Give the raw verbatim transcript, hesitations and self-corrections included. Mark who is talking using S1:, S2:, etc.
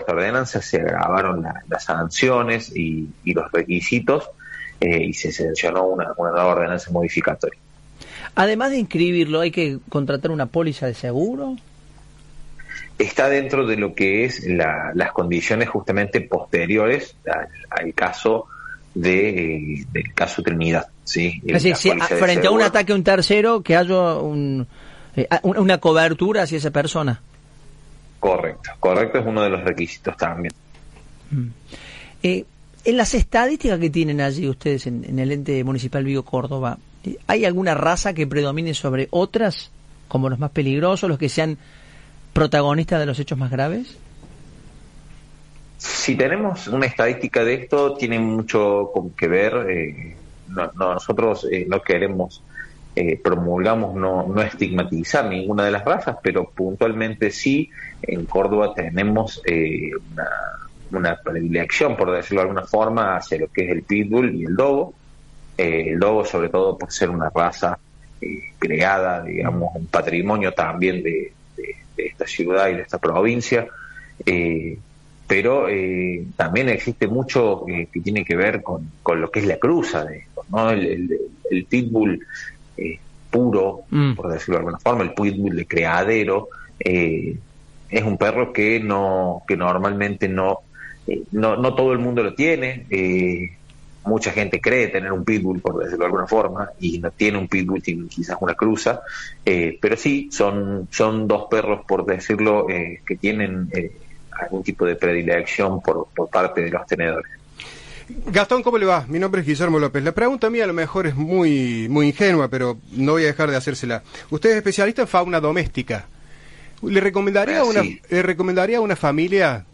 S1: esta ordenanza se agravaron la, las sanciones y, y los requisitos eh, y se sancionó una, una nueva ordenanza modificatoria.
S2: Además de inscribirlo, ¿hay que contratar una póliza de seguro?
S1: Está dentro de lo que es la, las condiciones justamente posteriores al, al caso de eh, del caso Trinidad, ¿sí?
S2: Es decir, si, frente a un ataque a un tercero, que haya un, eh, una cobertura hacia esa persona.
S1: Correcto, correcto, es uno de los requisitos también.
S2: Mm. Eh, en las estadísticas que tienen allí ustedes en, en el ente municipal Vigo Córdoba, ¿hay alguna raza que predomine sobre otras, como los más peligrosos, los que sean protagonistas de los hechos más graves?
S1: Si tenemos una estadística de esto, tiene mucho que ver. Eh, no, no, nosotros eh, no queremos, eh, promulgamos no, no estigmatizar ninguna de las razas, pero puntualmente sí, en Córdoba tenemos eh, una, una predilección, por decirlo de alguna forma, hacia lo que es el pitbull y el dogo. Eh, el dogo, sobre todo por ser una raza eh, creada, digamos, un patrimonio también de, de, de esta ciudad y de esta provincia. Eh, pero eh, también existe mucho eh, que tiene que ver con, con lo que es la cruza de esto, ¿no? El, el, el pitbull eh, puro, mm. por decirlo de alguna forma, el pitbull de criadero, eh, es un perro que no que normalmente no, eh, no, no todo el mundo lo tiene. Eh, mucha gente cree tener un pitbull, por decirlo de alguna forma, y no tiene un pitbull, tiene quizás una cruza, eh, pero sí, son, son dos perros, por decirlo, eh, que tienen... Eh, algún tipo de predilección por, por parte de los tenedores.
S3: Gastón, ¿cómo le va? Mi nombre es Guillermo López. La pregunta mía a lo mejor es muy muy ingenua, pero no voy a dejar de hacérsela. Usted es especialista en fauna doméstica. ¿Le recomendaría,
S1: ah,
S3: una,
S1: sí.
S3: ¿le recomendaría a una familia